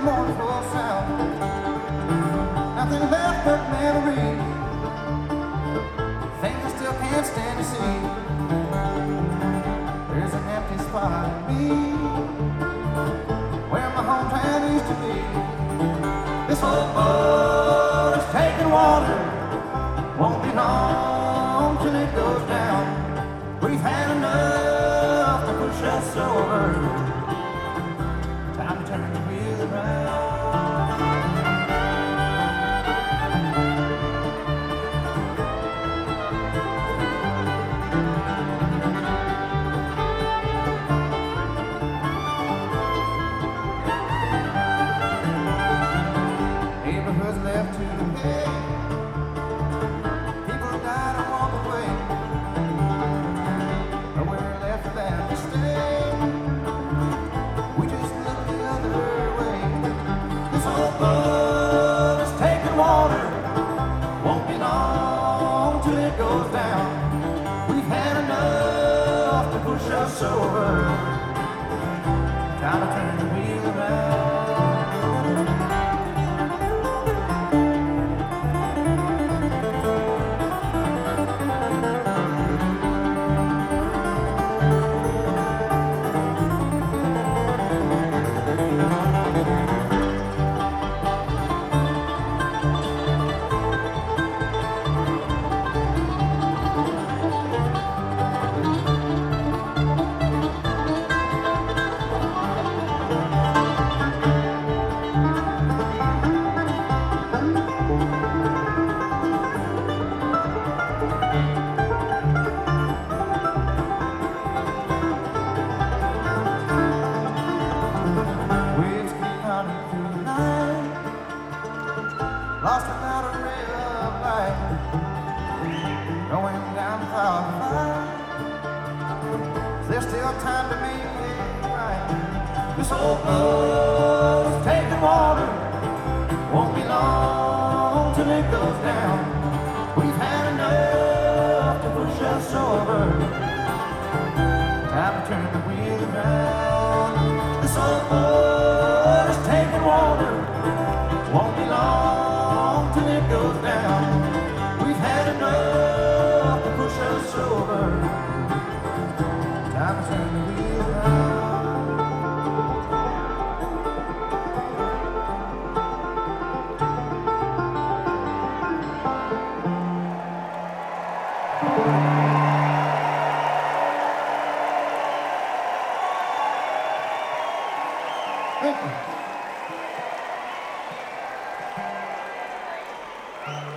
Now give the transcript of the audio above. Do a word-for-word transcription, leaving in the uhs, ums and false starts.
mournful sound. Nothing left but memories, things I still can't stand to see. There's an empty spot in me where my hometown used to be. This old boat is taking water, won't be long till it goes down. We've had enough to push us over. Time to turn the wheel around. Neighborhoods left to decay, people died and walked away. Nowhere left for them to stay. We just look the other way. This old boat is taking water, won't be long till it goes down. We've had enough to push us over. Time to turn the wheel around. Lost without a ray of light, going down the fire. Is there still time to make it right? This old boat is taking water, won't be long till it goes down. We've had enough to push us over. Time to turn the wheel around. This old boat is taking water, won't be long till it goes down. We've had enough to push us over. Time to turn the wheel around. Thank you.